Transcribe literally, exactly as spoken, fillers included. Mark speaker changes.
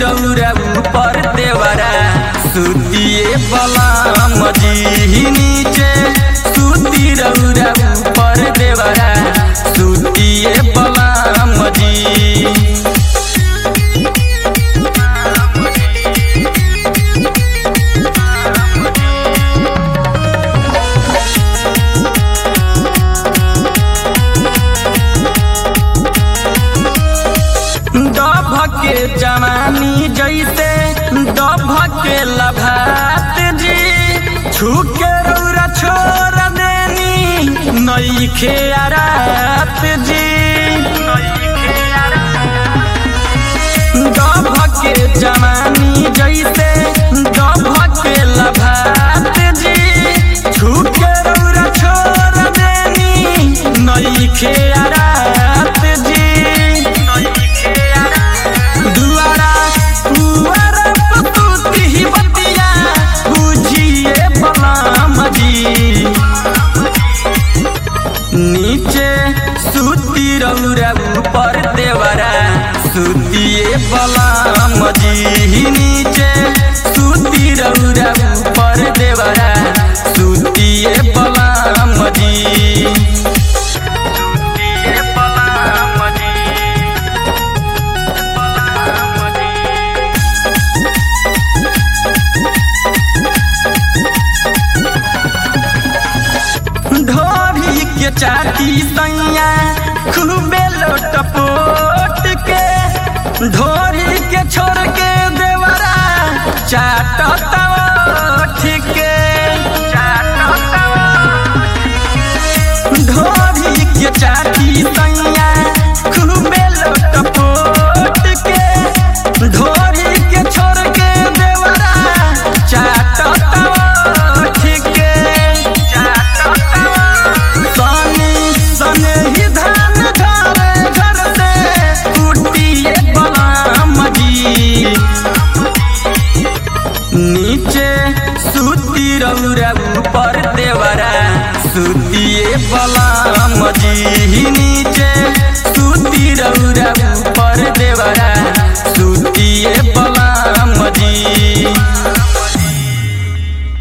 Speaker 1: रौरा ऊपर देवरा सुतिए बलम जी नीचे सुती रौरा ऊपर देवरा सुतिए बलम जी। के जवानी जैसे डभ के लभात जी छुके रौरा छोड़ देनी नईखे आरात जी। डभ के जवानी जैसे डभ के लभात जी छुके रौरा छोड़ देनी नईखे आरात जी। नीचे सुती रौरा ऊपर देवरा सुतिए बलम जी नीचे सुती रौरा ऊपर देवरा सुतिए बलम जी। ढोरी के चाटी सैया खूबे लोटपोट के ढोरी के छोड़ के देवरा चाटत के ढोरी के चाटी सैया खूबे लोटपोट के ढोरी के छोड़ के देवरा चाटत के। नीचे सुती रौरा ऊपर देवरा सुतिए बलम जी नीचे सुती रौरा